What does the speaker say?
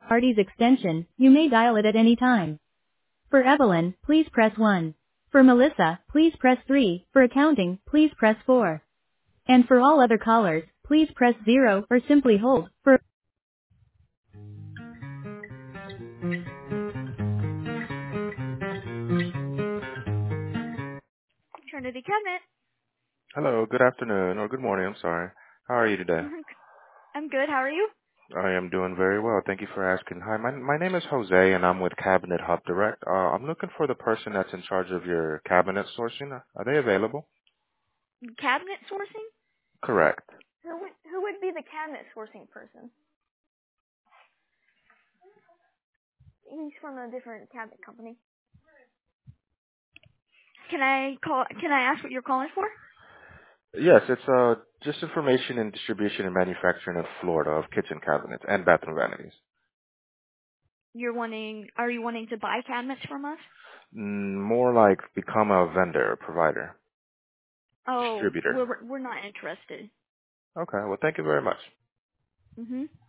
party's extension, you may dial it at any time. For Evelyn, please press 1. For Melissa, please press 3. For accounting, please press 4. And for all other callers, please press 0 or simply hold. For Trinity Cabinet. Hello, good afternoon, or good morning, I'm sorry. How are you today? I'm good. How are you? I am doing very well. Thank you for asking. Hi, my name is Jose, and I'm with Cabinet Hub Direct. I'm looking for the person that's in charge of your cabinet sourcing. Are they available? Cabinet sourcing? Correct. Who would be the cabinet sourcing person? He's from a different cabinet company. Can I ask what you're calling for? Yes, it's just information and distribution and manufacturing in Florida of kitchen cabinets and bathroom vanities. Are you wanting to buy cabinets from us? More like become a vendor, provider, Oh, distributor. we're not interested. Okay, well, thank you very much. Mhm.